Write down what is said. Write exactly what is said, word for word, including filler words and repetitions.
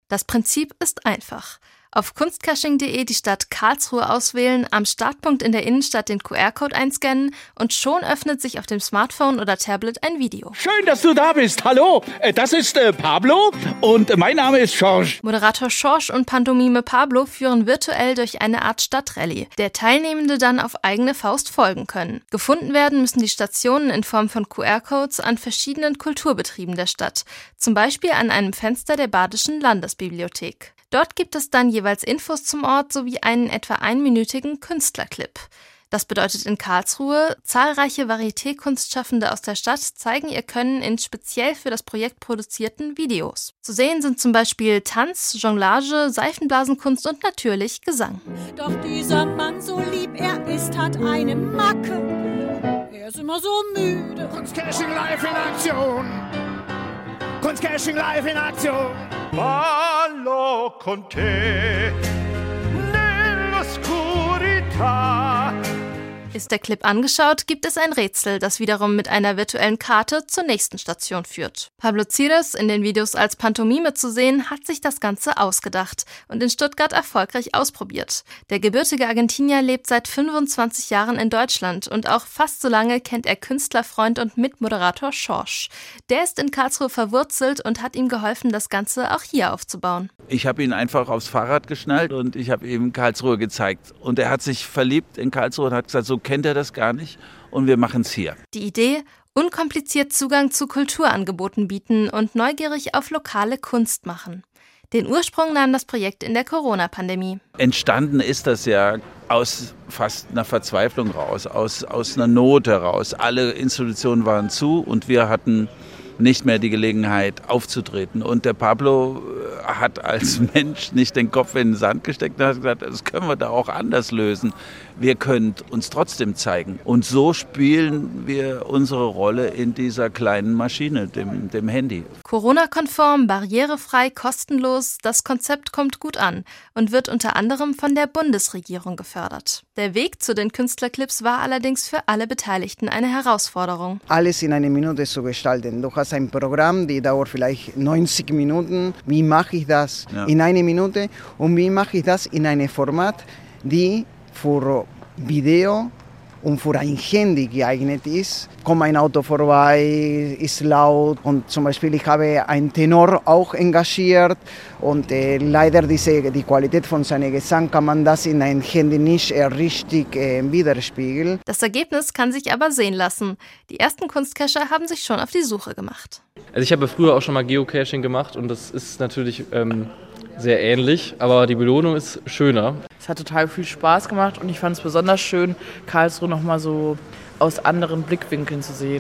Das Prinzip ist einfach. Auf kunstcaching punkt de die Stadt Karlsruhe auswählen, am Startpunkt in der Innenstadt den Q R-Code einscannen und schon öffnet sich auf dem Smartphone oder Tablet ein Video. Schön, dass du da bist. Hallo, das ist äh, Pablo und mein Name ist Schorsch. Moderator Schorsch und Pantomime Pablo führen virtuell durch eine Art Stadtrallye, der Teilnehmende dann auf eigene Faust folgen können. Gefunden werden müssen die Stationen in Form von Q R-Codes an verschiedenen Kulturbetrieben der Stadt, zum Beispiel an einem Fenster der Badischen Landesbibliothek. Dort gibt es dann jeweils Infos zum Ort sowie einen etwa einminütigen Künstlerclip. Das bedeutet in Karlsruhe, zahlreiche Varieté-Kunstschaffende aus der Stadt zeigen ihr Können in speziell für das Projekt produzierten Videos. Zu sehen sind zum Beispiel Tanz, Jonglage, Seifenblasenkunst und natürlich Gesang. Doch dieser Mann, so lieb er ist, hat eine Macke. Er ist immer so müde. Kunstcaching live in Aktion. Kunstcaching live in Aktion. Ballo con te nell'oscurità. Ist der Clip angeschaut, gibt es ein Rätsel, das wiederum mit einer virtuellen Karte zur nächsten Station führt. Pablo Cires, in den Videos als Pantomime zu sehen, hat sich das Ganze ausgedacht und in Stuttgart erfolgreich ausprobiert. Der gebürtige Argentinier lebt seit fünfundzwanzig Jahren in Deutschland und auch fast so lange kennt er Künstlerfreund und Mitmoderator Schorsch. Der ist in Karlsruhe verwurzelt und hat ihm geholfen, das Ganze auch hier aufzubauen. Ich habe ihn einfach aufs Fahrrad geschnallt und ich habe ihm Karlsruhe gezeigt. Und er hat sich verliebt in Karlsruhe und hat gesagt, so kennt er das gar nicht und wir machen es hier. Die Idee? Unkompliziert Zugang zu Kulturangeboten bieten und neugierig auf lokale Kunst machen. Den Ursprung nahm das Projekt in der Corona-Pandemie. Entstanden ist das ja aus fast einer Verzweiflung raus, aus, aus einer Not heraus. Alle Institutionen waren zu und wir hatten nicht mehr die Gelegenheit aufzutreten. Und der Pablo hat als Mensch nicht den Kopf in den Sand gesteckt und hat gesagt, das können wir da auch anders lösen. Wir können uns trotzdem zeigen. Und so spielen wir unsere Rolle in dieser kleinen Maschine, dem, dem Handy. Corona-konform, barrierefrei, kostenlos, das Konzept kommt gut an und wird unter anderem von der Bundesregierung gefördert. Der Weg zu den Künstlerclips war allerdings für alle Beteiligten eine Herausforderung. Alles in einer Minute zu gestalten. Du hast ein Programm, die dauert vielleicht neunzig Minuten. Wie mache ich das ja. in einer Minute? Und wie mache ich das in einem Format, die für Video und für ein Handy geeignet ist? Kommt ein Auto vorbei, ist laut und zum Beispiel ich habe einen Tenor auch engagiert und äh, leider diese, die Qualität von seinem Gesang kann man das in ein Handy nicht äh, richtig äh, widerspiegeln. Das Ergebnis kann sich aber sehen lassen. Die ersten Kunstcacher haben sich schon auf die Suche gemacht. Also ich habe früher auch schon mal Geocaching gemacht und das ist natürlich ähm, sehr ähnlich, aber die Belohnung ist schöner. Es hat total viel Spaß gemacht und ich fand es besonders schön, Karlsruhe nochmal so aus anderen Blickwinkeln zu sehen.